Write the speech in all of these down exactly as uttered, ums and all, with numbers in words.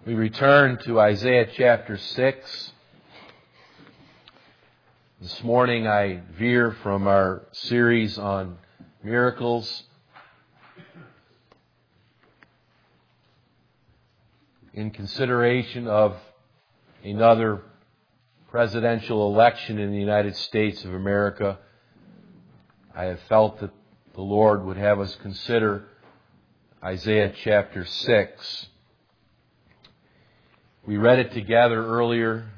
We return to Isaiah chapter six. This morning I veer from our series on miracles in consideration of another presidential election in the United States of America. I have felt that the Lord would have us consider Isaiah chapter six. We read it together earlier.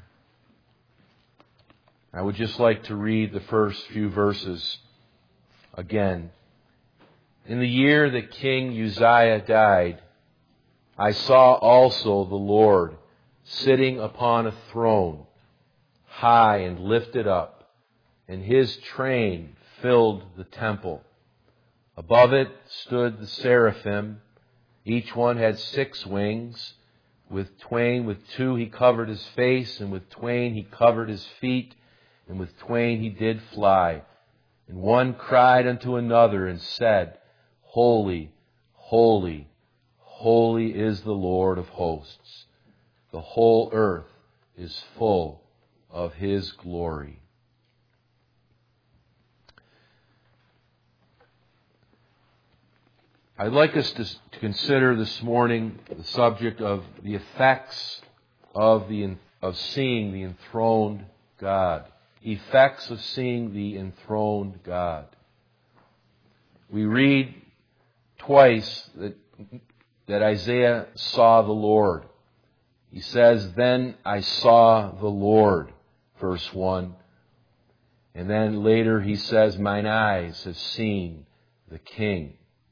I would just like to read the first few verses again. In the year that King Uzziah died, I saw also the Lord sitting upon a throne, high and lifted up, and His train filled the temple. Above it stood the seraphim. Each one had six wings. With twain, with two he covered his face, and with twain he covered his feet, and with twain he did fly. And one cried unto another and said, Holy, holy, holy is the Lord of hosts. The whole earth is full of His glory. I'd like us to, to consider this morning the subject of the effects of the of seeing the enthroned God. Effects of seeing the enthroned God. We read twice that, that Isaiah saw the Lord. He says, Then I saw the Lord, verse one. And then later he says, Mine eyes have seen the King.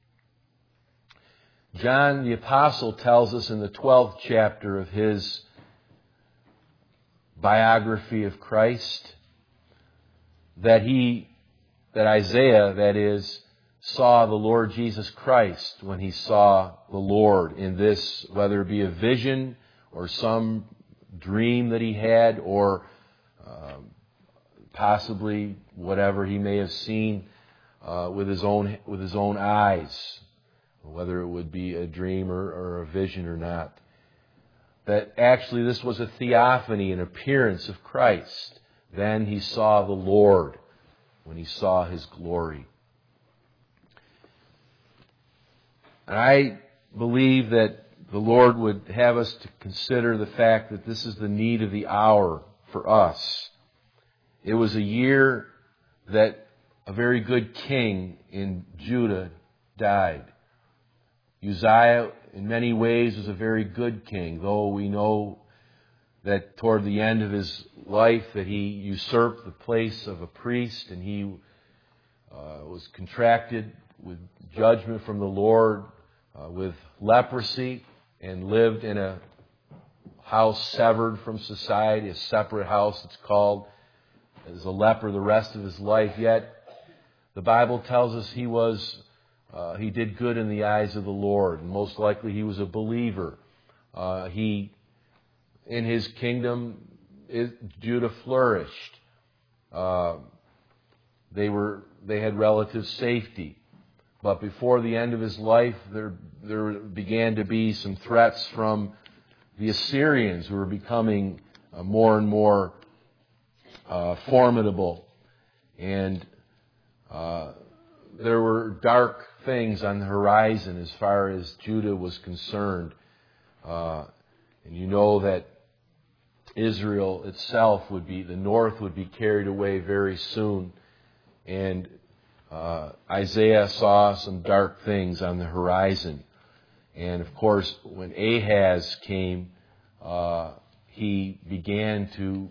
John the Apostle tells us in the twelfth chapter of his biography of Christ that he, that Isaiah, that is, saw the Lord Jesus Christ when he saw the Lord in this, whether it be a vision or some dream that he had, or um, possibly whatever he may have seen uh, with his own with his own eyes. Whether it would be a dream or, or a vision or not. That actually this was a theophany, an appearance of Christ. Then he saw the Lord when he saw His glory. And I believe that the Lord would have us to consider the fact that this is the need of the hour for us. It was a year that a very good king in Judah died. Uzziah, in many ways, was a very good king, though we know that toward the end of his life that he usurped the place of a priest, and he uh, was contracted with judgment from the Lord uh, with leprosy, and lived in a house severed from society, a separate house it's called, as a leper the rest of his life. Yet the Bible tells us he was Uh, he did good in the eyes of the Lord, and most likely he was a believer. Uh, he, in his kingdom, it, Judah flourished. Uh, they were, they had relative safety, but before the end of his life, there there began to be some threats from the Assyrians, who were becoming uh, more and more uh, formidable, and uh, there were dark things on the horizon as far as Judah was concerned. Uh, and you know that Israel itself would be, the north would be carried away very soon. And uh, Isaiah saw some dark things on the horizon. And of course, when Ahaz came, uh, he began to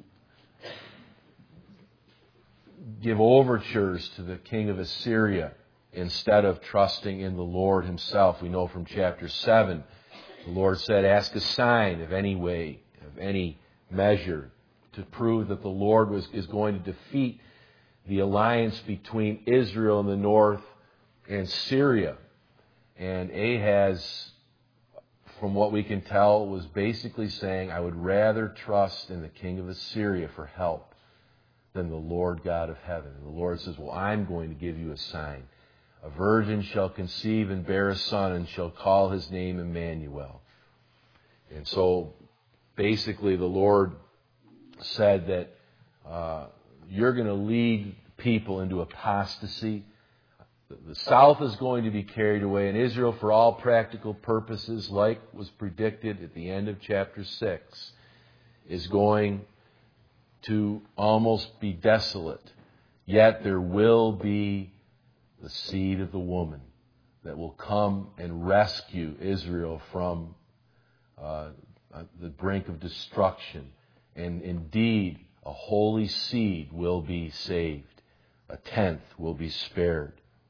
give overtures to the king of Assyria instead of trusting in the Lord Himself. We know from chapter seven, the Lord said, Ask a sign of any way, of any measure, to prove that the Lord was is going to defeat the alliance between Israel in the north and Syria. And Ahaz, from what we can tell, was basically saying, I would rather trust in the king of Assyria for help than the Lord God of heaven. And the Lord says, well, I'm going to give you a sign. A virgin shall conceive and bear a son, and shall call his name Emmanuel. And so basically the Lord said that uh, you're going to lead people into apostasy. The south is going to be carried away, and Israel, for all practical purposes, like was predicted at the end of chapter six, is going to almost be desolate. Yet there will be the seed of the woman that will come and rescue Israel from uh, the brink of destruction. And indeed, a holy seed will be saved. A tenth will be spared.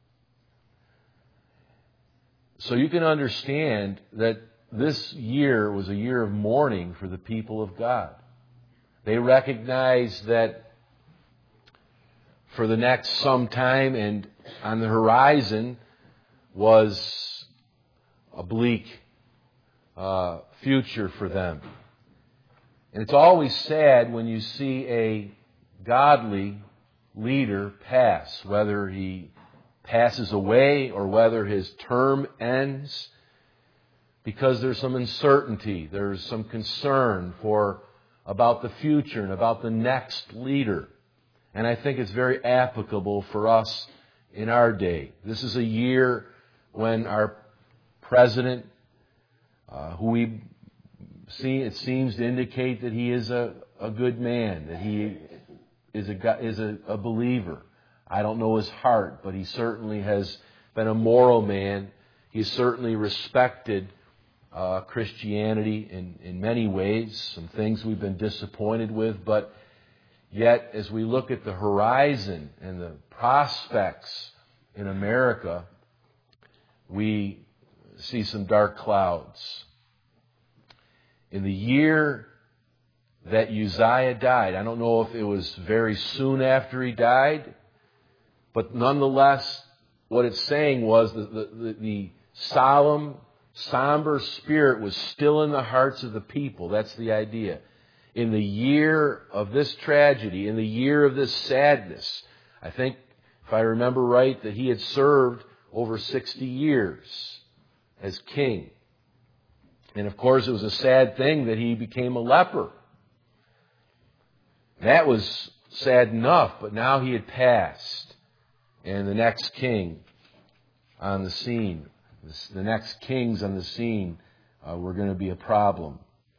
So you can understand that this year was a year of mourning for the people of God. They recognized that for the next some time and on the horizon was a bleak uh, future for them. And it's always sad when you see a godly leader pass, whether he passes away or whether his term ends, because there's some uncertainty, there's some concern for about the future and about the next leader. And I think it's very applicable for us in our day. This is a year when our president, uh, who we see, it seems to indicate that he is a, a good man, that he is a is a, a believer. I don't know his heart, but he certainly has been a moral man. He's certainly respected uh, Christianity in, in many ways, some things we've been disappointed with, but yet as we look at the horizon and the prospects in America, we see some dark clouds. In the year that Uzziah died, I don't know if it was very soon after he died, but nonetheless, what it's saying was that the, the, the solemn, somber spirit was still in the hearts of the people. That's the idea. In the year of this tragedy, in the year of this sadness, I think, if I remember right, that he had served over sixty years as king. And of course, it was a sad thing that he became a leper. That was sad enough, but now he had passed. And the next king on the scene, the next kings on the scene uh, were going to be a problem.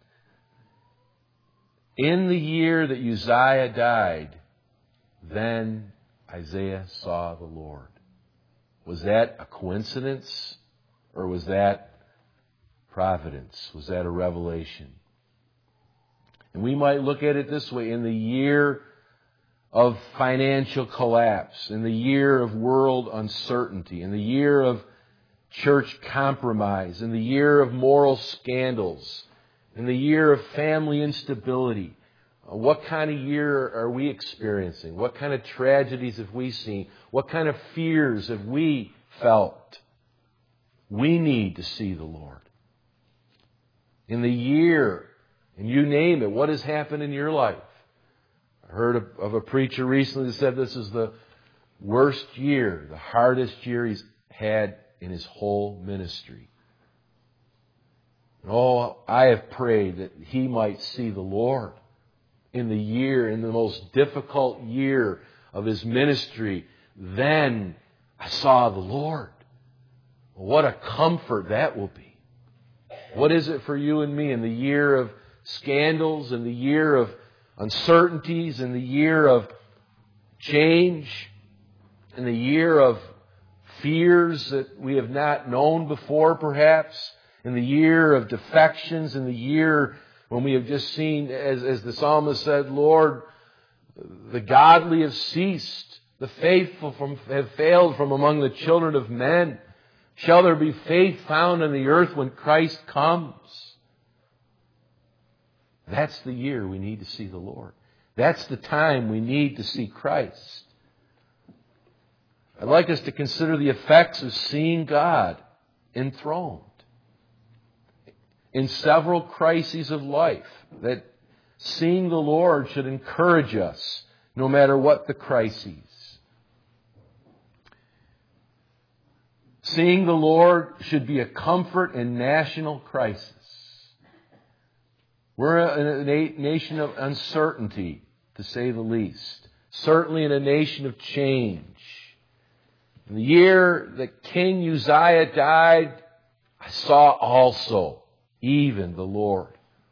In the year that Uzziah died, then Isaiah saw the Lord. Was that a coincidence, or was that providence? Was that a revelation? And we might look at it this way: in the year of financial collapse, in the year of world uncertainty, in the year of church compromise, in the year of moral scandals, in the year of family instability, what kind of year are we experiencing? What kind of tragedies have we seen? What kind of fears have we felt? We need to see the Lord. In the year, and you name it, what has happened in your life? I heard of a preacher recently that said this is the worst year, the hardest year he's had in his whole ministry. Oh, I have prayed that he might see the Lord in the year, in the most difficult year of his ministry. Then I saw the Lord. What a comfort that will be. What is it for you and me in the year of scandals, in the year of uncertainties, in the year of change, in the year of fears that we have not known before, perhaps, in the year of defections, in the year when we have just seen, as, as the psalmist said, Lord, the godly have ceased, the faithful from, have failed from among the children of men. Shall there be faith found on the earth when Christ comes? That's the year we need to see the Lord. That's the time we need to see Christ. I'd like us to consider the effects of seeing God enthroned in several crises of life, that seeing the Lord should encourage us no matter what the crises. Seeing the Lord should be a comfort in national crisis. We're in a na- nation of uncertainty, to say the least. Certainly in a nation of change. In the year that King Uzziah died, I saw also even the Lord.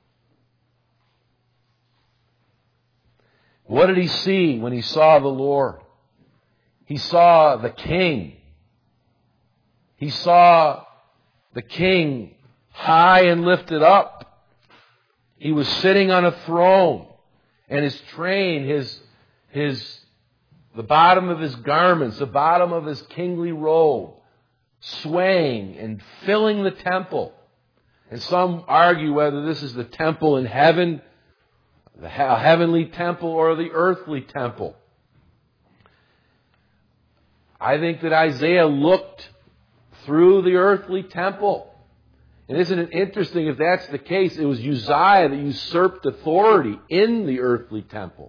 What did he see when he saw the Lord? He saw the King. He saw the King high and lifted up. He was sitting on a throne, and his train, his, his, the bottom of his garments, the bottom of his kingly robe, swaying and filling the temple. And some argue whether this is the temple in heaven, the heavenly temple, or the earthly temple. I think that Isaiah looked through the earthly temple. And isn't it interesting, if that's the case, it was Uzziah that usurped authority in the earthly temple,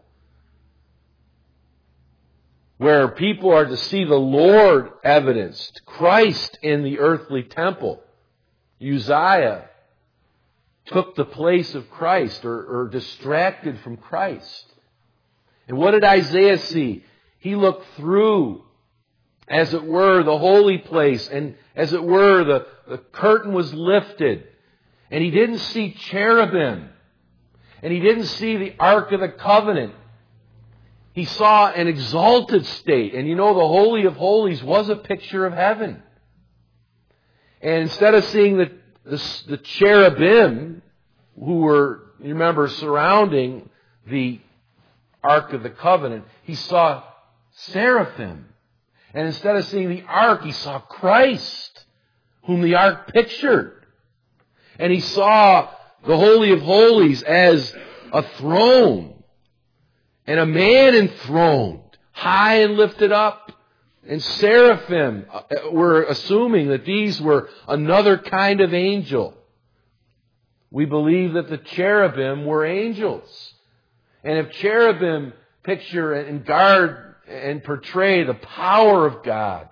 where people are to see the Lord evidenced, Christ in the earthly temple. Uzziah took the place of Christ, or, or distracted from Christ. And what did Isaiah see? He looked through, as it were, the holy place, and as it were, the, the curtain was lifted. And he didn't see cherubim. And he didn't see the Ark of the Covenant. He saw an exalted state. And you know, the Holy of Holies was a picture of heaven. And instead of seeing the, the, the cherubim, who were, you remember, surrounding the Ark of the Covenant, he saw seraphim. And instead of seeing the ark, he saw Christ, whom the ark pictured. And he saw the Holy of Holies as a throne, and a man enthroned, high and lifted up. And seraphim, we're assuming that these were another kind of angel. We believe that the cherubim were angels. And if cherubim picture and guard and portray the power of God,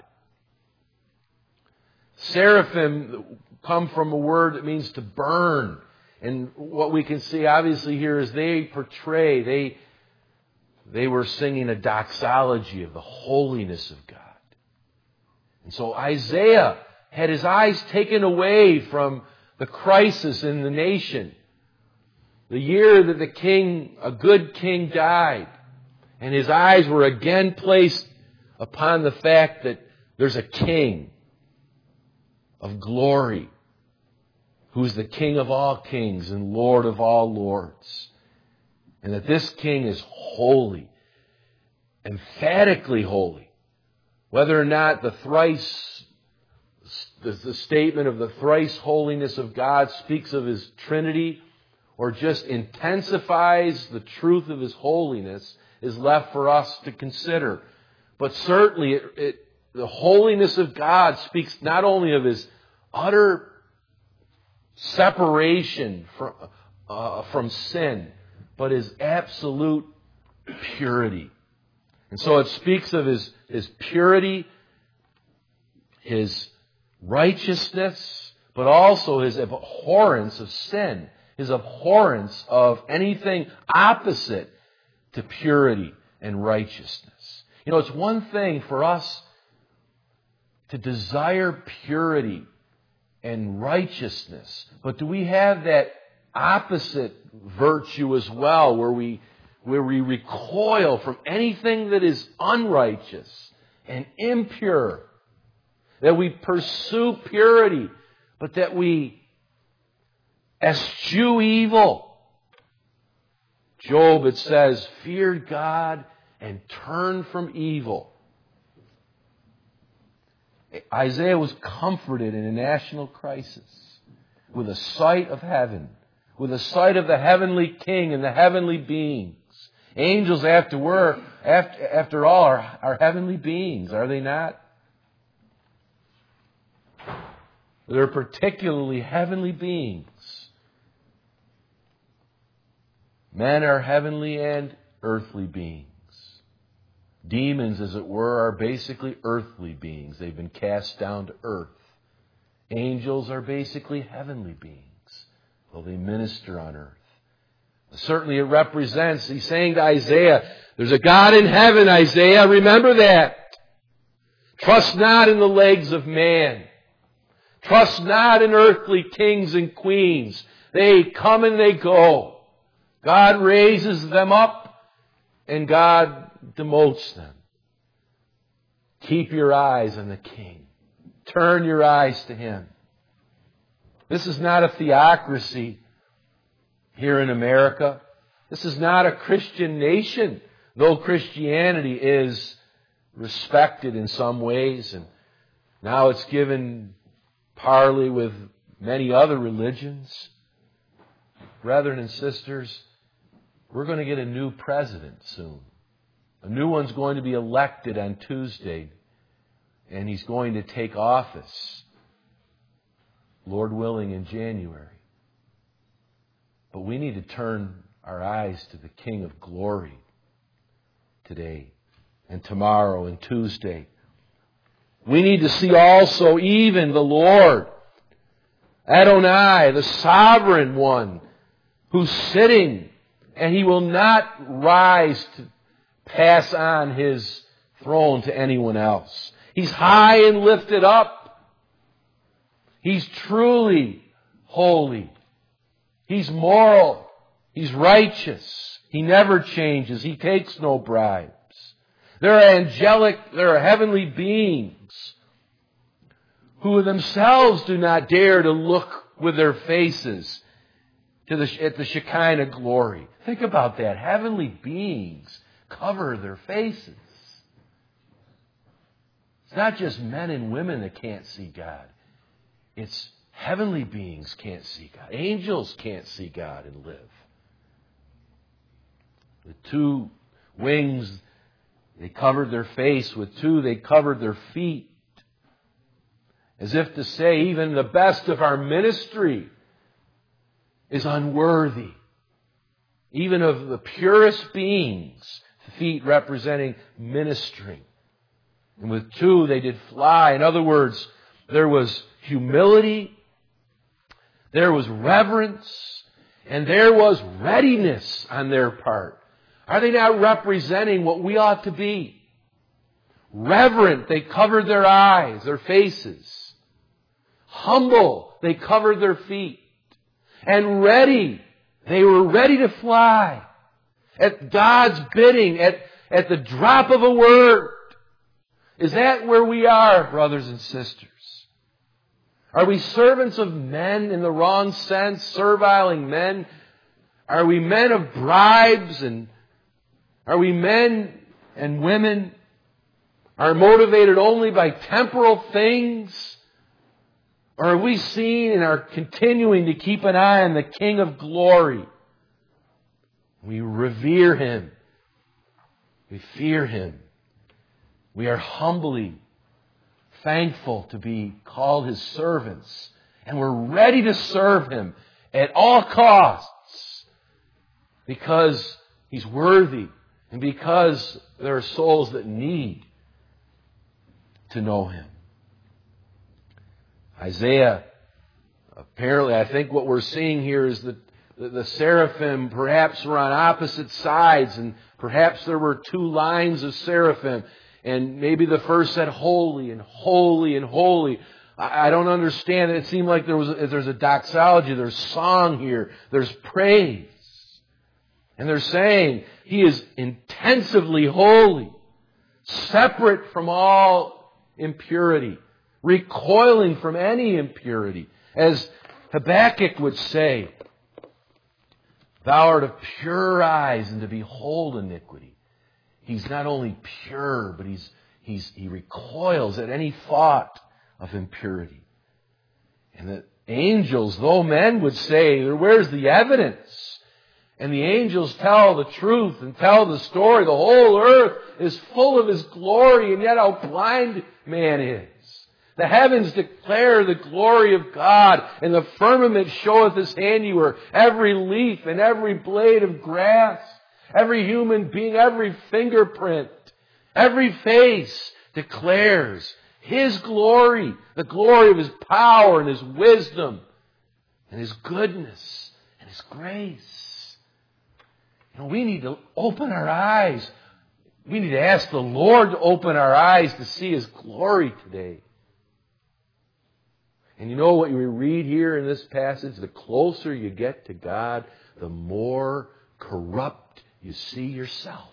seraphim come from a word that means to burn. And what we can see obviously here is they portray, they, they were singing a doxology of the holiness of God. And so Isaiah had his eyes taken away from the crisis in the nation. The year that the king, a good king, died. And his eyes were again placed upon the fact that there's a king of glory, who's the King of all kings and Lord of all lords. And that this king is holy, emphatically holy. Whether or not the thrice, the statement of the thrice holiness of God speaks of His Trinity, or just intensifies the truth of His holiness, is left for us to consider. But certainly it, it, the holiness of God speaks not only of His utter separation from, uh, from sin, but His absolute purity. And so it speaks of His, His purity, His righteousness, but also His abhorrence of sin, His abhorrence of anything opposite to purity and righteousness. You know, it's one thing for us to desire purity and righteousness, but do we have that opposite virtue as well, where we where we recoil from anything that is unrighteous and impure, that we pursue purity, but that we eschew evil? Job, it says, feared God and turned from evil. Isaiah was comforted in a national crisis with a sight of heaven, with a sight of the heavenly King and the heavenly beings. Angels, after, were, after, after all, are, are heavenly beings, are they not? They're particularly heavenly beings. Men are heavenly and earthly beings. Demons, as it were, are basically earthly beings. They've been cast down to earth. Angels are basically heavenly beings, though they minister on earth. Certainly it represents, he's saying to Isaiah, there's a God in heaven, Isaiah, remember that. Trust not in the legs of man. Trust not in earthly kings and queens. They come and they go. God raises them up and God demotes them. Keep your eyes on the King. Turn your eyes to Him. This is not a theocracy here in America. This is not a Christian nation, though Christianity is respected in some ways, and now it's given parley with many other religions. Brethren and sisters, we're going to get a new president soon. A new one's going to be elected on Tuesday, and he's going to take office, Lord willing, in January. But we need to turn our eyes to the King of Glory today and tomorrow and Tuesday. We need to see also even the Lord, Adonai, the sovereign one, who's sitting, and He will not rise to pass on His throne to anyone else. He's high and lifted up. He's truly holy. He's moral. He's righteous. He never changes. He takes no bribes. There are angelic, there are heavenly beings who themselves do not dare to look with their faces to the, at the Shekinah glory. Think about that. Heavenly beings cover their faces. It's not just men and women that can't see God. It's heavenly beings can't see God. Angels can't see God and live. The two wings, they covered their face. With two, they covered their feet. As if to say, even the best of our ministry is unworthy. Even of the purest beings, feet representing ministering. And with two, they did fly. In other words, there was humility, there was reverence, and there was readiness on their part. Are they not representing what we ought to be? Reverent, they covered their eyes, their faces. Humble, they covered their feet. And ready, they were ready to fly. At God's bidding, at, at the drop of a word. Is that where we are, brothers and sisters? Are we servants of men in the wrong sense, serviling men? Are we men of bribes, and are we men and women are motivated only by temporal things? Or are we seen and are continuing to keep an eye on the King of Glory? We revere Him. We fear Him. We are humbly thankful to be called His servants. And we're ready to serve Him at all costs because He's worthy and because there are souls that need to know Him. Isaiah, apparently, I think what we're seeing here is that the seraphim perhaps were on opposite sides, and perhaps there were two lines of seraphim, and maybe the first said holy and holy and holy. I don't understand. It seemed like there was a, there's a doxology, there's song here, there's praise. And they're saying He is intensively holy, separate from all impurity, recoiling from any impurity. As Habakkuk would say, Thou art of pure eyes, and to behold iniquity. He's not only pure, but he's, he's, he recoils at any thought of impurity. And the angels, though men would say, where's the evidence? And the angels tell the truth and tell the story. The whole earth is full of His glory, and yet how blind man is. The heavens declare the glory of God, and the firmament showeth His handiwork. Every leaf and every blade of grass, every human being, every fingerprint, every face declares His glory, the glory of His power and His wisdom and His goodness and His grace. You know, we need to open our eyes. We need to ask the Lord to open our eyes to see His glory today. And you know what we read here in this passage? The closer you get to God, the more corrupt you see yourself.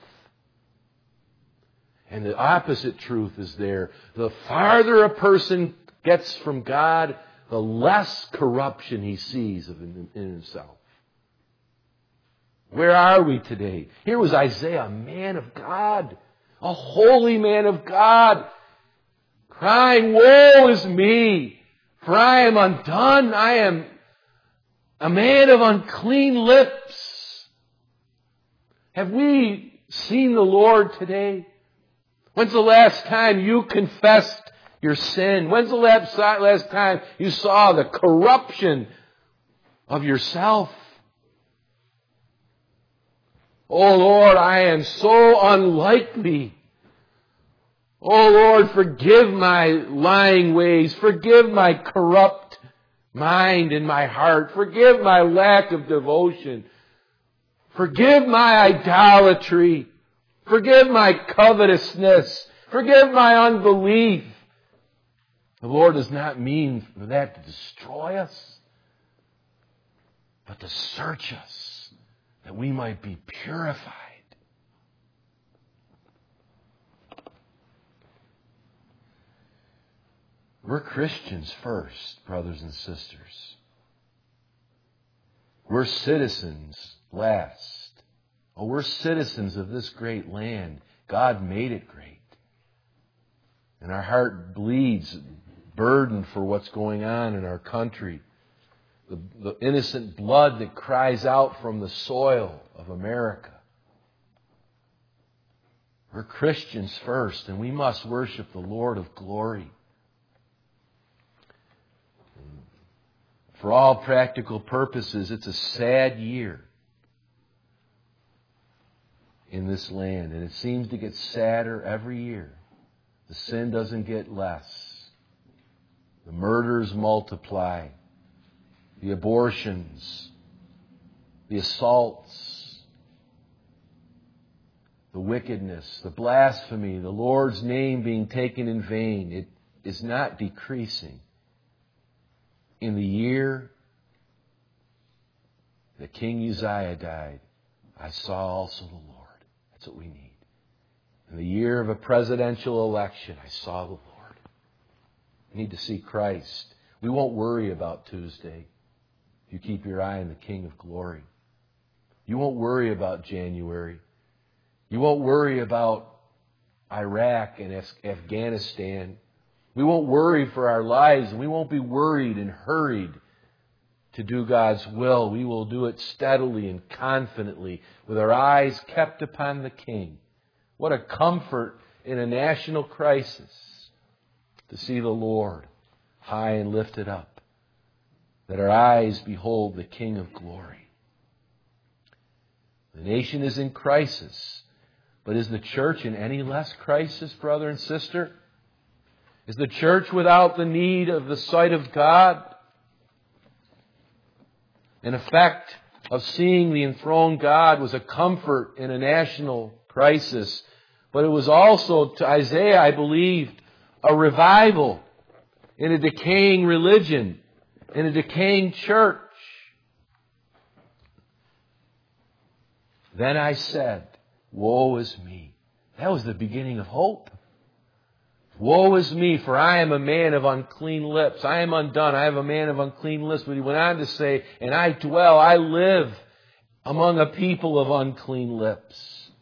And the opposite truth is there. The farther a person gets from God, the less corruption he sees of in, in himself. Where are we today? Here was Isaiah, a man of God, a holy man of God, crying, "Woe is me, for I am undone. I am a man of unclean lips." Have we seen the Lord today? When's the last time you confessed your sin? When's the last last time you saw the corruption of yourself? Oh Lord, I am so unlike Thee. Oh Lord, forgive my lying ways. Forgive my corrupt mind and my heart. Forgive my lack of devotion. Forgive my idolatry. Forgive my covetousness. Forgive my unbelief. The Lord does not mean for that to destroy us, but to search us, that we might be purified. We're Christians first, brothers and sisters. We're citizens last. Oh, we're citizens of this great land. God made it great. And our heart bleeds, burdened for what's going on in our country. The, the innocent blood that cries out from the soil of America. We're Christians first, and we must worship the Lord of glory. For all practical purposes, it's a sad year in this land, and it seems to get sadder every year. The sin doesn't get less. The murders multiply. The abortions, the assaults, the wickedness, the blasphemy, the Lord's name being taken in vain. It is not decreasing. In the year that King Uzziah died, I saw also the Lord. That's what we need. In the year of a presidential election, I saw the Lord. We need to see Christ. We won't worry about Tuesday if you keep your eye on the King of Glory. You won't worry about January. You won't worry about Iraq and Afghanistan. We won't worry for our lives, and we won't be worried and hurried to do God's will. We will do it steadily and confidently with our eyes kept upon the King. What a comfort in a national crisis to see the Lord high and lifted up, that our eyes behold the King of glory. The nation is in crisis, but is the church in any less crisis, brother and sister? Is the church without the need of the sight of God? An effect of seeing the enthroned God was a comfort in a national crisis, but it was also, to Isaiah, I believe, a revival in a decaying religion, in a decaying church. Then I said, "Woe is me." That was the beginning of hope. Woe is me, for I am a man of unclean lips. I am undone. I am a man of unclean lips. But he went on to say, and I dwell, I live among a people of unclean lips.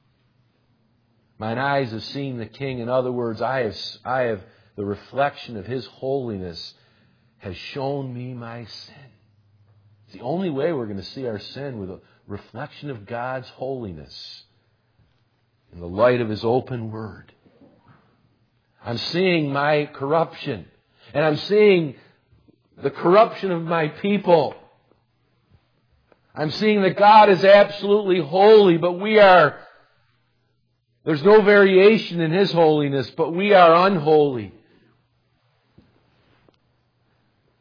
Mine eyes have seen the King. In other words, I have, I have the reflection of His holiness has shown me my sin. It's the only way we're going to see our sin, with a reflection of God's holiness in the light of His open Word. I'm seeing my corruption, and I'm seeing the corruption of my people. I'm seeing that God is absolutely holy, but we are, there's no variation in His holiness, but we are unholy.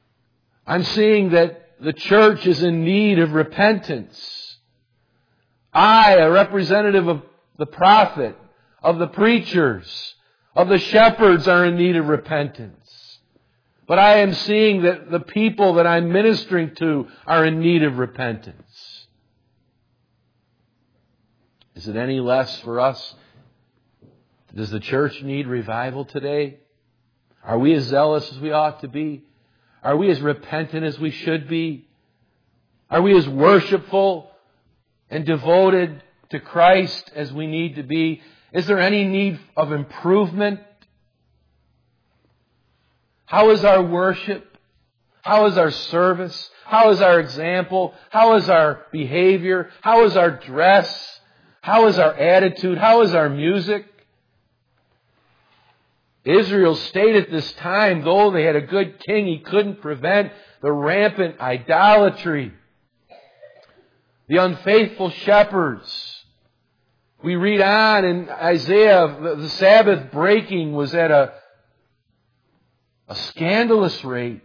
I'm seeing that the church is in need of repentance. I, a representative of the prophet, of the preachers, of the shepherds, are in need of repentance. But I am seeing that the people that I'm ministering to are in need of repentance. Is it any less for us? Does the church need revival today? Are we as zealous as we ought to be? Are we as repentant as we should be? Are we as worshipful and devoted to Christ as we need to be? Is there any need of improvement? How is our worship? How is our service? How is our example? How is our behavior? How is our dress? How is our attitude? How is our music? Israel's state at this time, though they had a good king, he couldn't prevent the rampant idolatry, the unfaithful shepherds. We read on in Isaiah, the Sabbath breaking was at a, a scandalous rate.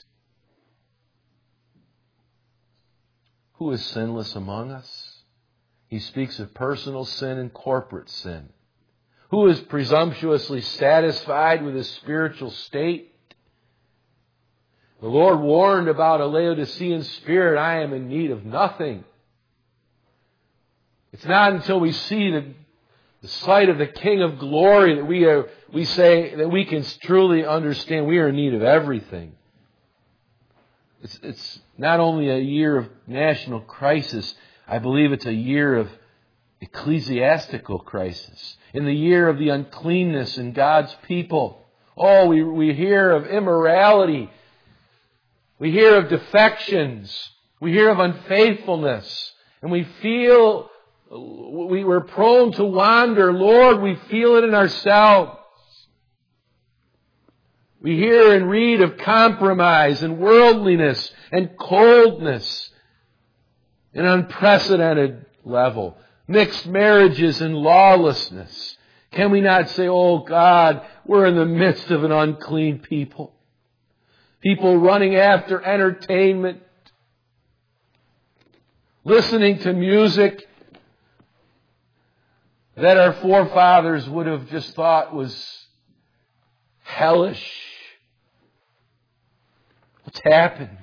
Who is sinless among us? He speaks of personal sin and corporate sin. Who is presumptuously satisfied with his spiritual state? The Lord warned about a Laodicean spirit. I am in need of nothing. It's not until we see the, the sight of the King of Glory that we are, we say that we can truly understand we are in need of everything. It's, it's not only a year of national crisis. I believe it's a year of ecclesiastical crisis. In the year of the uncleanness in God's people. Oh, we, we hear of immorality. We hear of defections. We hear of unfaithfulness. And we feel, we were prone to wander. Lord, we feel it in ourselves. We hear and read of compromise and worldliness and coldness in an unprecedented level. Mixed marriages and lawlessness. Can we not say, oh God, we're in the midst of an unclean people. People running after entertainment. Listening to music that our forefathers would have just thought was hellish. What's happened?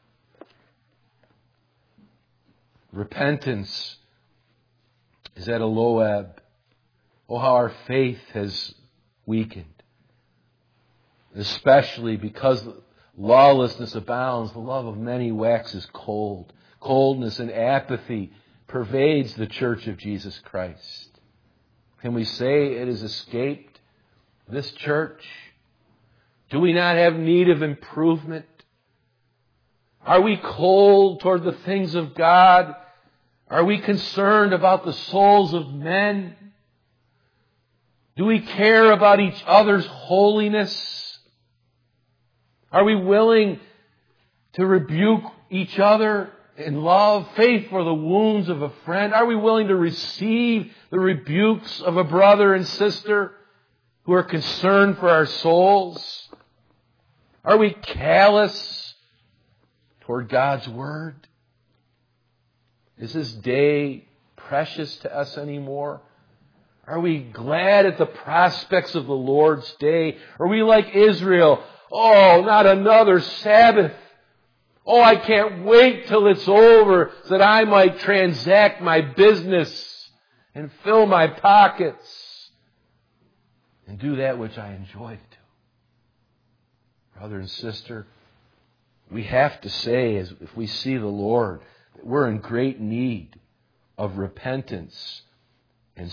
Repentance is at a low ebb. Oh, how our faith has weakened. Especially because lawlessness abounds, the love of many waxes cold. Coldness and apathy pervades the church of Jesus Christ. Can we say it has escaped this church? Do we not have need of improvement? Are we cold toward the things of God? Are we concerned about the souls of men? Do we care about each other's holiness? Are we willing to rebuke each other in love, faith for the wounds of a friend? Are we willing to receive the rebukes of a brother and sister who are concerned for our souls? Are we callous toward God's Word? Is this day precious to us anymore? Are we glad at the prospects of the Lord's day? Are we like Israel? Oh, not another Sabbath. Oh, I can't wait till it's over so that I might transact my business and fill my pockets and do that which I enjoy to do. Brother and sister, we have to say, as if we see the Lord, that we're in great need of repentance and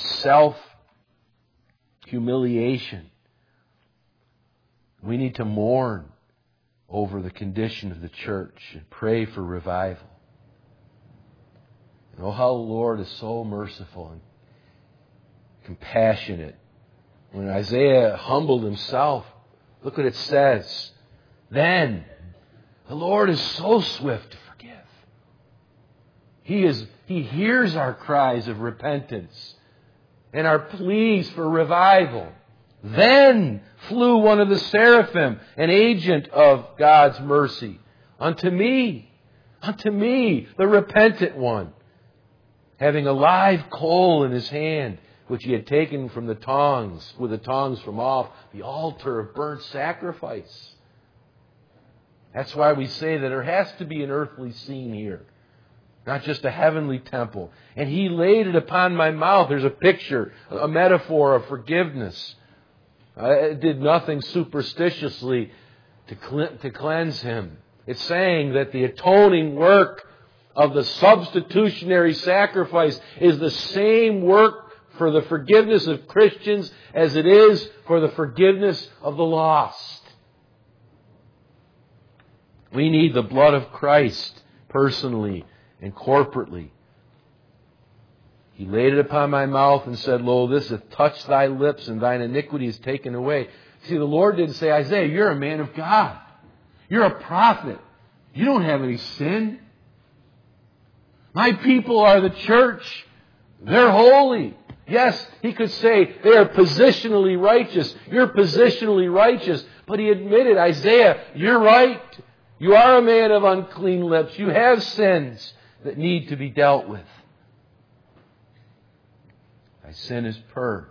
self-humiliation. We need to mourn over the condition of the church and pray for revival. And oh, how the Lord is so merciful and compassionate. When Isaiah humbled himself, look what it says. Then the Lord is so swift to forgive. He is, He hears our cries of repentance and our pleas for revival. Then flew one of the seraphim, an agent of God's mercy, unto me, unto me, the repentant one. having a live coal in his hand, which he had taken from the tongs, with the tongs from off the altar of burnt sacrifice. That's why we say that there has to be an earthly scene here, not just a heavenly temple. And he laid it upon my mouth. There's a picture, a metaphor of forgiveness. Uh, it did nothing superstitiously to, cle- to cleanse him. It's saying that the atoning work of the substitutionary sacrifice is the same work for the forgiveness of Christians as it is for the forgiveness of the lost. We need the blood of Christ personally and corporately. He laid it upon my mouth and said, Lo, this hath touched thy lips, and thine iniquity is taken away. See, the Lord didn't say, Isaiah, you're a man of God. You're a prophet. You don't have any sin. My people are the church. They're holy. Yes, he could say they are positionally righteous. You're positionally righteous. But he admitted, Isaiah, you're right. You are a man of unclean lips. You have sins that need to be dealt with. Thy sin is purged.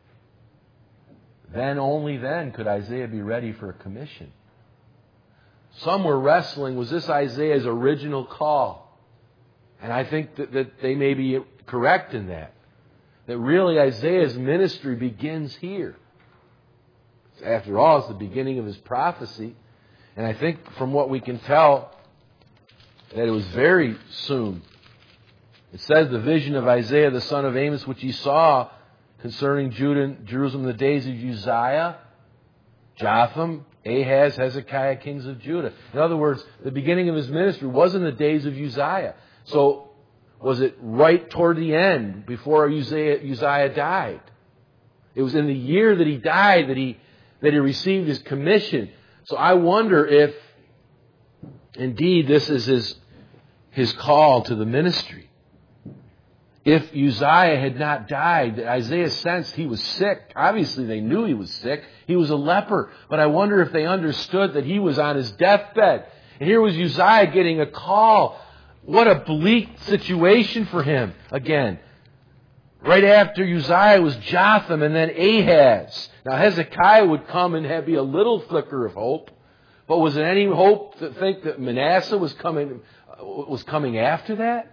Then, only then, could Isaiah be ready for a commission. Some were wrestling, was this Isaiah's original call? And I think that, that they may be correct in that. That really Isaiah's ministry begins here. After all, it's the beginning of his prophecy. And I think from what we can tell, that it was very soon. It says the vision of Isaiah the son of Amos, which he saw concerning Judah and Jerusalem in the days of Uzziah, Jotham, Ahaz, Hezekiah, kings of Judah. In other words, the beginning of his ministry was in the days of Uzziah. So, was it right toward the end, before Uzziah, Uzziah died? It was in the year that he died that he, that he received his commission. So I wonder if, indeed, this is his, his call to the ministry. If Uzziah had not died, Isaiah sensed he was sick. Obviously, they knew he was sick. He was a leper. But I wonder if they understood that he was on his deathbed. And here was Uzziah getting a call. What a bleak situation for him. Again, right after Uzziah was Jotham and then Ahaz. Now Hezekiah would come and have, be a little flicker of hope. But was there any hope to think that Manasseh was coming, was coming after that?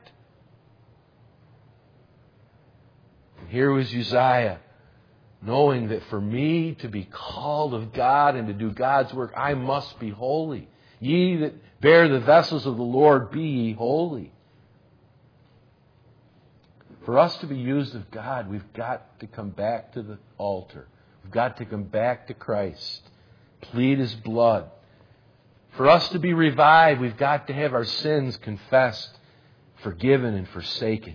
Here was Uzziah, knowing that for me to be called of God and to do God's work, I must be holy. Ye that bear the vessels of the Lord, be ye holy. For us to be used of God, we've got to come back to the altar. We've got to come back to Christ. Plead His blood. For us to be revived, we've got to have our sins confessed, forgiven, and forsaken.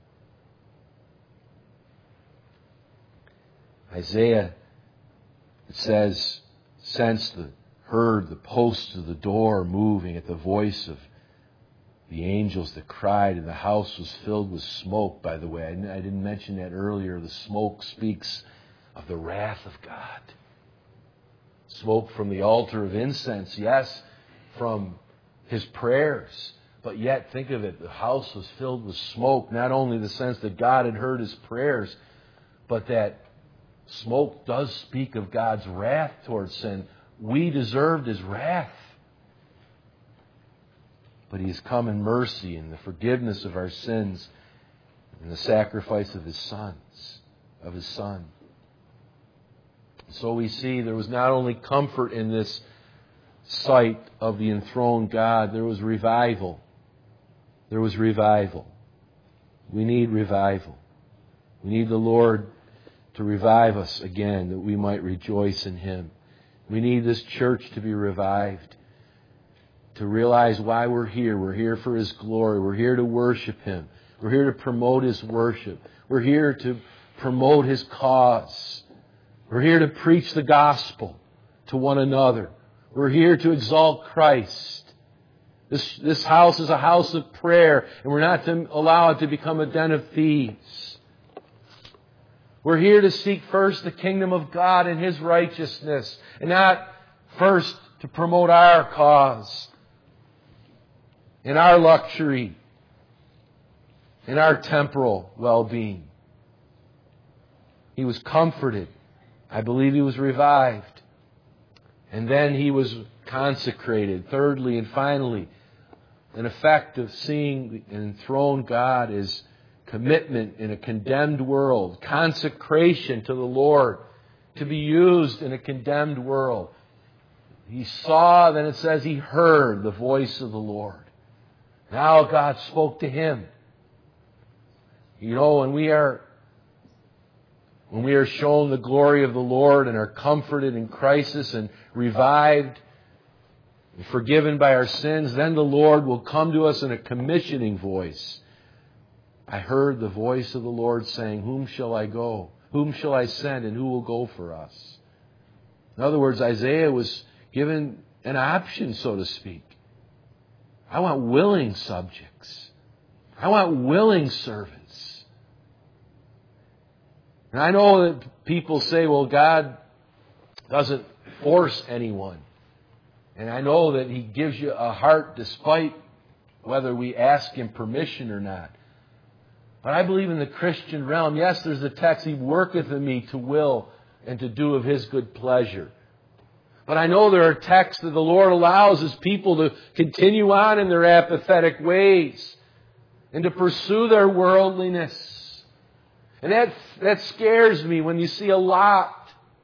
Isaiah, it says, sensed the, heard the posts of the door moving at the voice of the angels that cried, and the house was filled with smoke, by the way. I didn't mention that earlier. The smoke speaks of the wrath of God. Smoke from the altar of incense, yes, from His prayers. But yet, think of it, the house was filled with smoke. Not only the sense that God had heard His prayers, but that smoke does speak of God's wrath towards sin. We deserved His wrath. But He has come in mercy and the forgiveness of our sins and the sacrifice of His sons, of His Son. So we see there was not only comfort in this sight of the enthroned God, there was revival. There was revival. We need revival. We need the Lord to revive us again, that we might rejoice in Him. We need this church to be revived, to realize why we're here. We're here for His glory. We're here to worship Him. We're here to promote His worship. We're here to promote His cause. We're here to preach the gospel to one another. We're here to exalt Christ. This, this house is a house of prayer, and we're not to allow it to become a den of thieves. We're here to seek first the kingdom of God and His righteousness, and not first to promote our cause and our luxury. in our temporal well-being. He was comforted. I believe he was revived. And then he was consecrated. Thirdly and finally, an effect of seeing an enthroned God is commitment in a condemned world. Consecration to the Lord to be used in a condemned world. He saw, then it says he heard the voice of the Lord. Now God spoke to him. You know, when we are when we are shown the glory of the Lord and are comforted in crisis and revived and forgiven by our sins, then the Lord will come to us in a commissioning voice. I heard the voice of the Lord saying, "Whom shall I go? Whom shall I send, and who will go for us?" In other words, Isaiah was given an option, so to speak. I want willing subjects. I want willing servants. And I know that people say, well, God doesn't force anyone. And I know that He gives you a heart despite whether we ask Him permission or not. But I believe in the Christian realm, yes, there's the text, He worketh in me to will and to do of His good pleasure. But I know there are texts that the Lord allows His people to continue on in their apathetic ways and to pursue their worldliness. And that, that scares me when you see a Lot.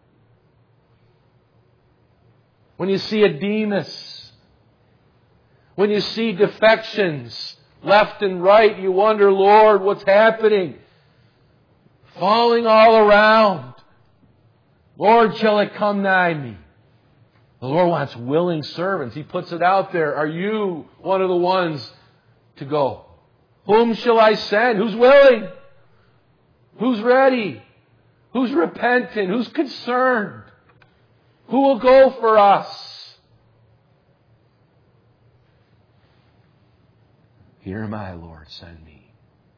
When you see a Demas. When you see defections left and right, you wonder, Lord, what's happening? Falling all around. Lord, shall it come nigh me? The Lord wants willing servants. He puts it out there. Are you one of the ones to go? Whom shall I send? Who's willing? Who's ready? Who's repentant? Who's concerned? Who will go for us? Here am I, Lord, send me.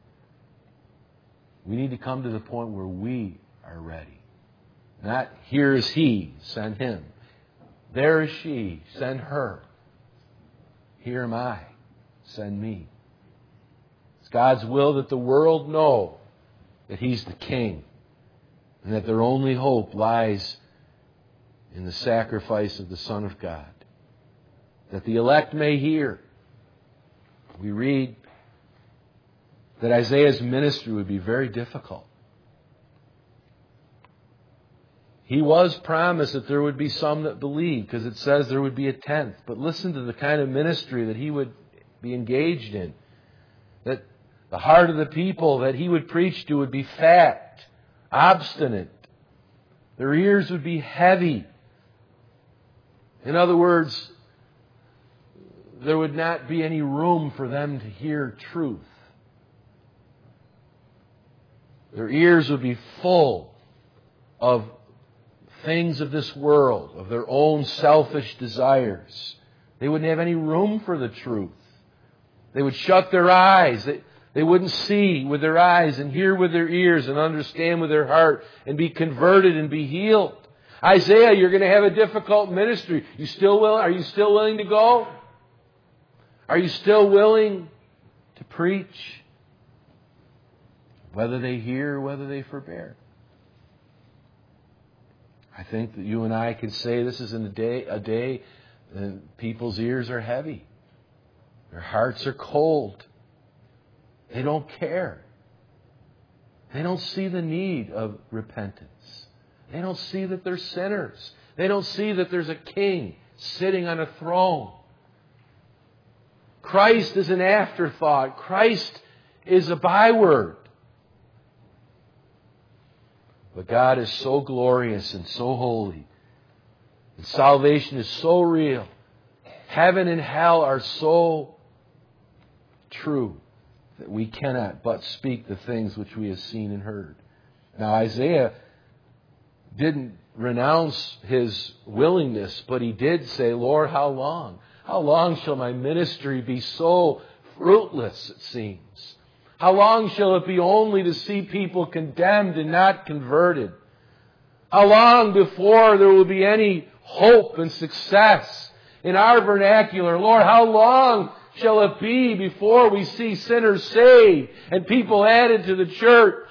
We need to come to the point where we are ready. Not, here is He, send Him. There is she, send her. Here am I, send me. It's God's will that the world know that He's the King and that their only hope lies in the sacrifice of the Son of God. That the elect may hear. We read that Isaiah's ministry would be very difficult. He was promised that there would be some that believed, because it says there would be a tenth. But listen to the kind of ministry that he would be engaged in. That the heart of the people that he would preach to would be fat, obstinate. Their ears would be heavy. In other words, there would not be any room for them to hear truth. Their ears would be full of things of this world, of their own selfish desires. They wouldn't have any room for the truth. They would shut their eyes. They, they wouldn't see with their eyes and hear with their ears and understand with their heart and be converted and be healed. Isaiah, you're going to have a difficult ministry. You still will? Are you still willing to go? Are you still willing to preach? Whether they hear, whether they forbear. I think that you and I can say this is in a day, a day that people's ears are heavy. Their hearts are cold. They don't care. They don't see the need of repentance. They don't see that they're sinners. They don't see that there's a king sitting on a throne. Christ is an afterthought. Christ is a byword. But God is so glorious and so holy. And salvation is so real. Heaven and hell are so true that we cannot but speak the things which we have seen and heard. Now Isaiah didn't renounce his willingness, but he did say, Lord, how long? How long shall my ministry be so fruitless, it seems? How long shall it be only to see people condemned and not converted? How long before there will be any hope and success? In our vernacular, Lord, how long shall it be before we see sinners saved and people added to the church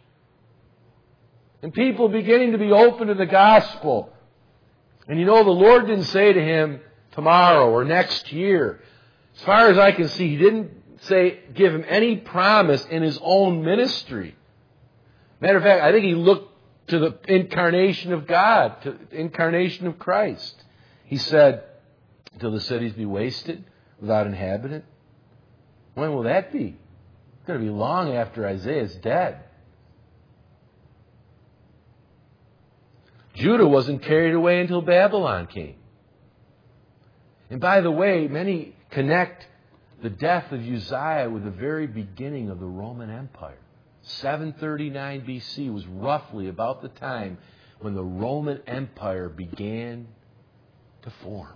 and people beginning to be open to the gospel? And you know, the Lord didn't say to him tomorrow or next year. As far as I can see, He didn't say, give him any promise in His own ministry. Matter of fact, I think He looked to the incarnation of God, to the incarnation of Christ. He said, "Till the cities be wasted without inhabitant." When will that be? It's going to be long after Isaiah's dead. Judah wasn't carried away until Babylon came. And by the way, many connect the death of Uzziah with the very beginning of the Roman Empire. seven thirty-nine B C was roughly about the time when the Roman Empire began to form.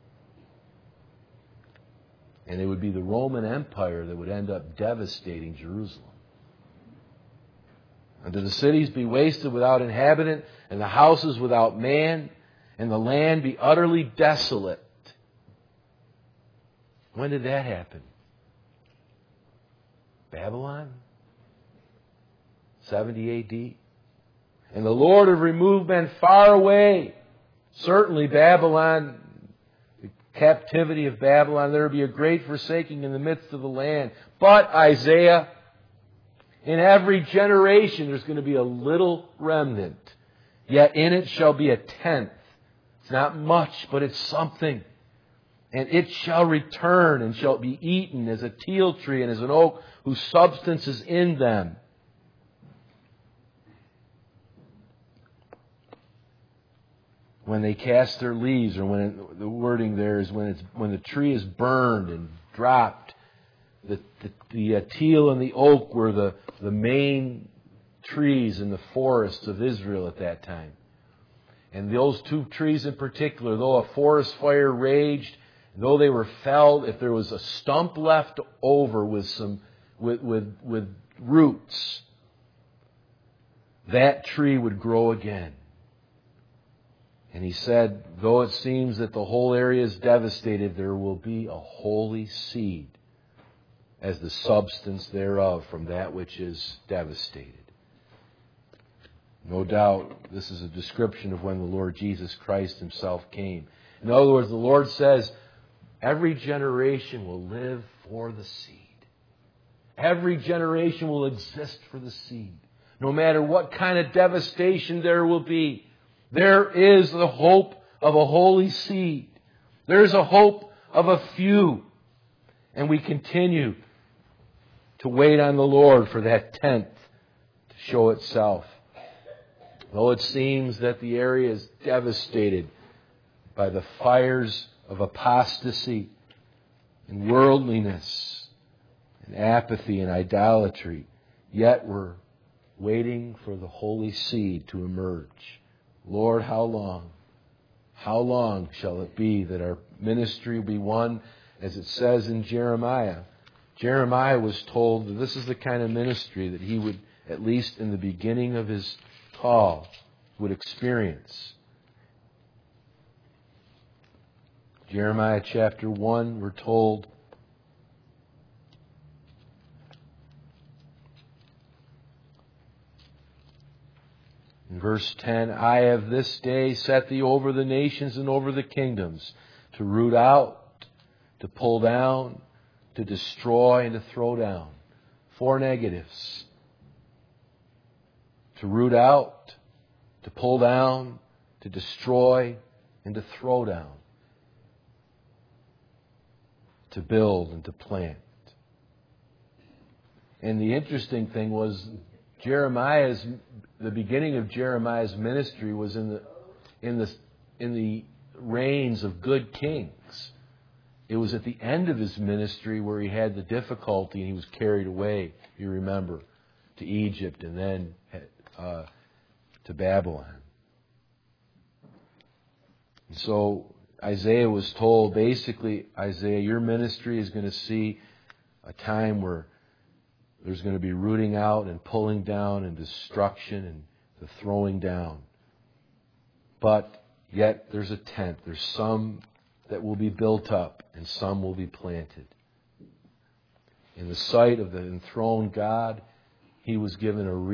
And it would be the Roman Empire that would end up devastating Jerusalem. Until the cities be wasted without inhabitant, and the houses without man, and the land be utterly desolate. When did that happen? Babylon? seventy A D? And the Lord have removed men far away. Certainly Babylon, the captivity of Babylon, there will be a great forsaking in the midst of the land. But Isaiah, in every generation there's going to be a little remnant. Yet in it shall be a tenth. It's not much, but it's something. And it shall return and shall be eaten as a teal tree and as an oak whose substance is in them. When they cast their leaves, or when it, the wording there is when it's when the tree is burned and dropped. The the, the uh, teal and the oak were the, the main trees in the forests of Israel at that time. And those two trees in particular, though a forest fire raged, though they were felled, if there was a stump left over with some with with, with roots, that tree would grow again. And he said, though it seems that the whole area is devastated, there will be a holy seed as the substance thereof from that which is devastated. No doubt this is a description of when the Lord Jesus Christ Himself came. In other words, the Lord says, every generation will live for the seed. Every generation will exist for the seed. No matter what kind of devastation there will be, there is the hope of a holy seed. There is a hope of a few. And we continue to wait on the Lord for that tenth to show itself. Though it seems that the area is devastated by the fires of apostasy and worldliness and apathy and idolatry, yet we're waiting for the holy seed to emerge. Lord, how long? How long shall it be that our ministry will be one, as it says in Jeremiah? Jeremiah was told that this is the kind of ministry that he would, at least in the beginning of his call, would experience. Jeremiah chapter one, we're told, in verse ten, I have this day set thee over the nations and over the kingdoms, to root out, to pull down, to destroy, and to throw down. Four negatives. To root out, to pull down, to destroy, and to throw down. To build and to plant. And the interesting thing was, Jeremiah's the beginning of Jeremiah's ministry was in the in the in the reigns of good kings. It was at the end of his ministry where he had the difficulty and he was carried away, you remember, to Egypt and then uh, to Babylon. And so Isaiah was told, basically, Isaiah, your ministry is going to see a time where there's going to be rooting out and pulling down and destruction and the throwing down. But yet there's a tenth. There's some that will be built up and some will be planted. In the sight of the enthroned God, he was given a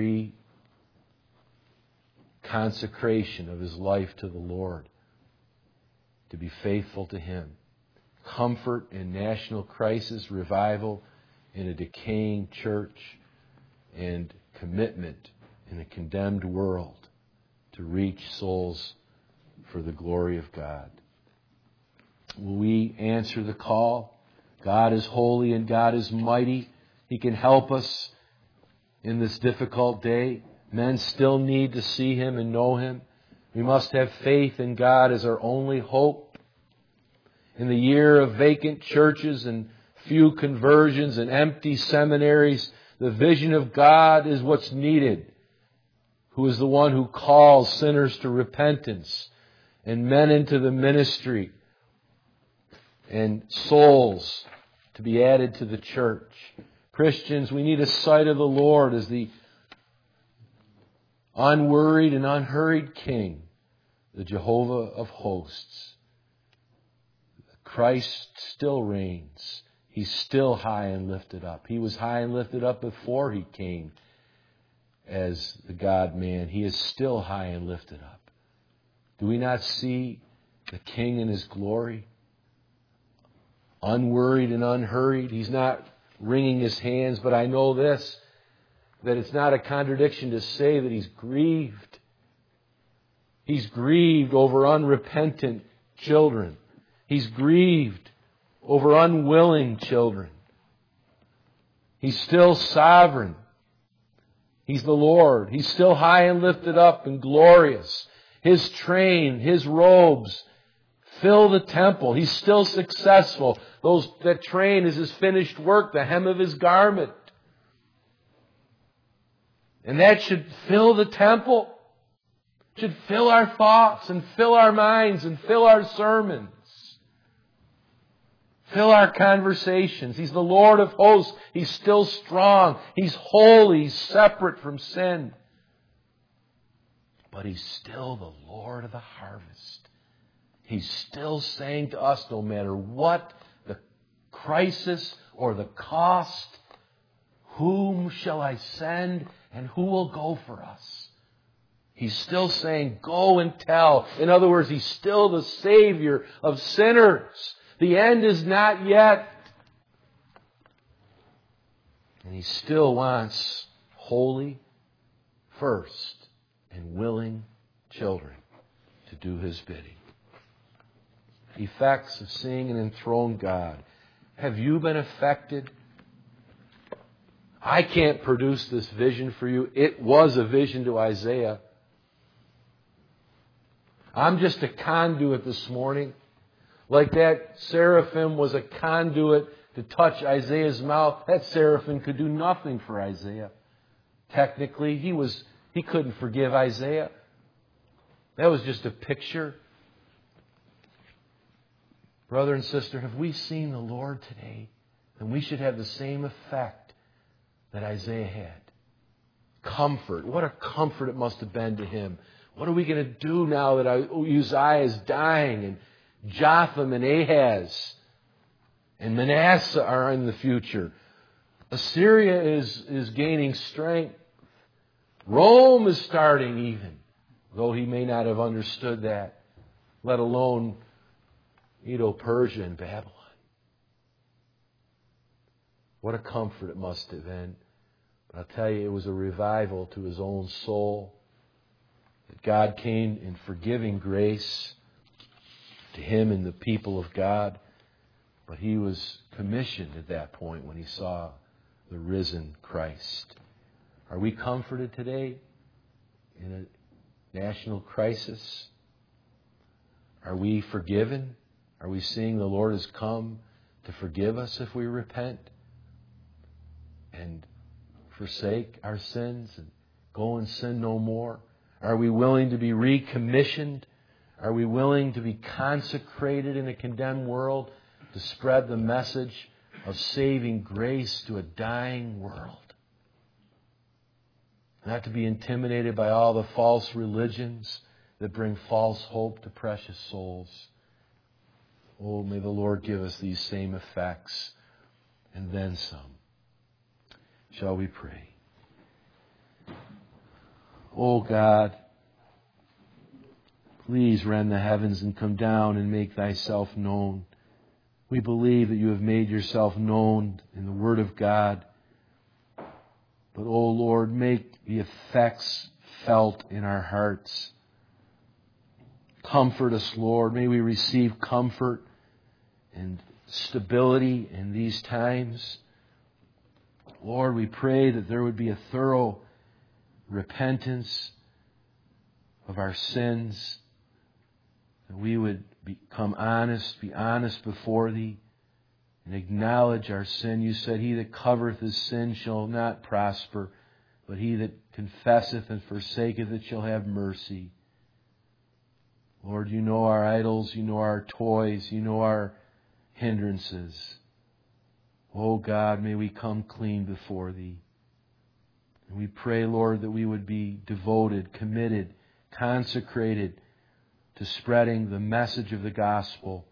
re-consecration of his life to the Lord, to be faithful to Him. Comfort in national crisis, revival in a decaying church, and commitment in a condemned world to reach souls for the glory of God. Will we answer the call? God is holy and God is mighty. He can help us in this difficult day. Men still need to see Him and know Him. We must have faith in God as our only hope. In the year of vacant churches and few conversions and empty seminaries, the vision of God is what's needed, who is the one who calls sinners to repentance and men into the ministry and souls to be added to the church. Christians, we need a sight of the Lord as the unworried and unhurried King, the Jehovah of hosts. Christ still reigns. He's still high and lifted up. He was high and lifted up before He came as the God-man. He is still high and lifted up. Do we not see the King in His glory? Unworried and unhurried. He's not wringing His hands, but I know this, that it's not a contradiction to say that He's grieved. He's grieved over unrepentant children. He's grieved over unwilling children. He's still sovereign. He's the Lord. He's still high and lifted up and glorious. His train, His robes fill the temple. He's still successful. Those, that train is His finished work, the hem of His garment. And that should fill the temple. Should fill our thoughts and fill our minds and fill our sermons. Fill our conversations. He's the Lord of hosts. He's still strong. He's holy. He's separate from sin. But He's still the Lord of the harvest. He's still saying to us, no matter what the crisis or the cost, whom shall I send and who will go for us? He's still saying, go and tell. In other words, He's still the Savior of sinners. The end is not yet. And He still wants holy, first, and willing children to do His bidding. Effects of seeing an enthroned God. Have you been affected? I can't produce this vision for you. It was a vision to Isaiah. I'm just a conduit this morning. Like that seraphim was a conduit to touch Isaiah's mouth. That seraphim could do nothing for Isaiah. Technically, he was he couldn't forgive Isaiah. That was just a picture. Brother and sister, have we seen the Lord today? Then we should have the same effect that Isaiah had. Comfort. What a comfort it must have been to him. What are we going to do now that Uzziah is dying and Jotham and Ahaz and Manasseh are in the future? Assyria is, is gaining strength. Rome is starting even, though he may not have understood that, let alone Medo-Persia and Babylon. What a comfort it must have been. But I'll tell you, it was a revival to his own soul. That God came in forgiving grace to him and the people of God. But he was commissioned at that point when he saw the risen Christ. Are we comforted today in a national crisis? Are we forgiven? Are we seeing the Lord has come to forgive us if we repent and forsake our sins and go and sin no more? Are we willing to be recommissioned? Are we willing to be consecrated in a condemned world to spread the message of saving grace to a dying world? Not to be intimidated by all the false religions that bring false hope to precious souls. Oh, may the Lord give us these same effects and then some. shall we pray. O God, please rend the heavens and come down and make Thyself known. We believe that You have made Yourself known in the Word of God. But, O Lord, make the effects felt in our hearts. Comfort us, Lord. May we receive comfort and stability in these times. Lord, we pray that there would be a thorough repentance of our sins, that we would become honest, be honest before Thee, and acknowledge our sin. You said, He that covereth his sin shall not prosper, but he that confesseth and forsaketh it shall have mercy. Lord, You know our idols, You know our toys, You know our hindrances. Oh God, may we come clean before Thee. And we pray, Lord, that we would be devoted, committed, consecrated to spreading the message of the gospel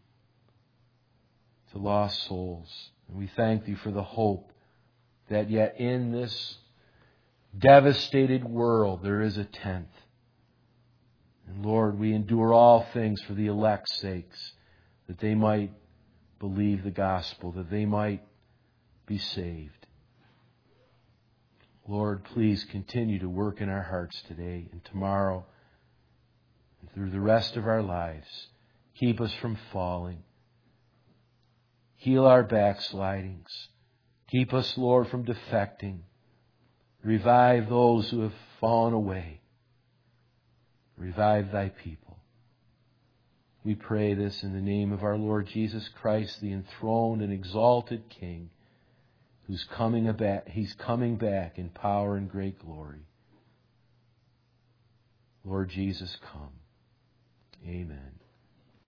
to lost souls. And we thank Thee for the hope that yet in this devastated world there is a tenth. And Lord, we endure all things for the elect's sakes, that they might believe the gospel, that they might be saved. Lord, please continue to work in our hearts today and tomorrow and through the rest of our lives. Keep us from falling. Heal our backslidings. Keep us, Lord, from defecting. Revive those who have fallen away. Revive Thy people. We pray this in the name of our Lord Jesus Christ, the enthroned and exalted King, who's coming back, He's coming back in power and great glory. Lord Jesus, come. Amen.